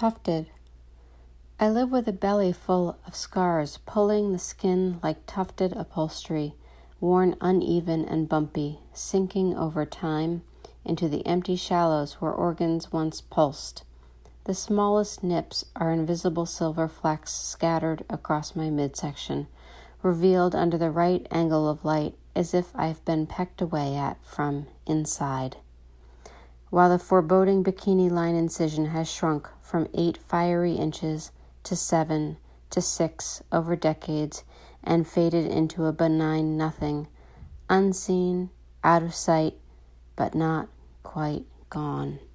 tufted. I live with a belly full of scars, pulling the skin like tufted upholstery, worn uneven and bumpy, sinking over time into the empty shallows where organs once pulsed. The smallest nips are invisible silver flecks scattered across my midsection, revealed under the right angle of light, as if I've been pecked away at from inside. While the foreboding bikini line incision has shrunk from 8 fiery inches to 7 to 6 over decades and faded into a benign nothing, unseen, out of sight, but not quite gone.